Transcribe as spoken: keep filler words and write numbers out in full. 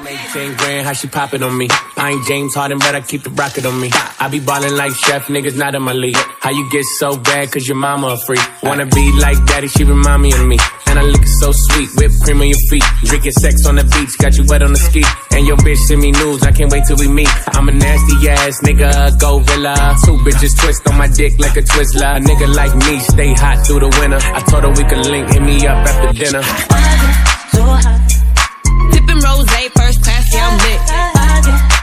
Ten grand, how she pop it on me? I ain't James Harden, but I keep the rocket on me. I be ballin' like Chef, niggas not in my league. How you get so bad, cause your mama a freak? Wanna be like daddy, she remind me of me. And I look so sweet, whipped cream on your feet. Drinking sex on the beach, got you wet on the ski. And your bitch send me news, I can't wait till we meet. I'm a nasty ass nigga, a gorilla. Two bitches twist on my dick like a Twizzler. A nigga like me, stay hot through the winter. I told her we could link, hit me up after dinner. So hot. Tipping rose, first class, yeah, I'm lit.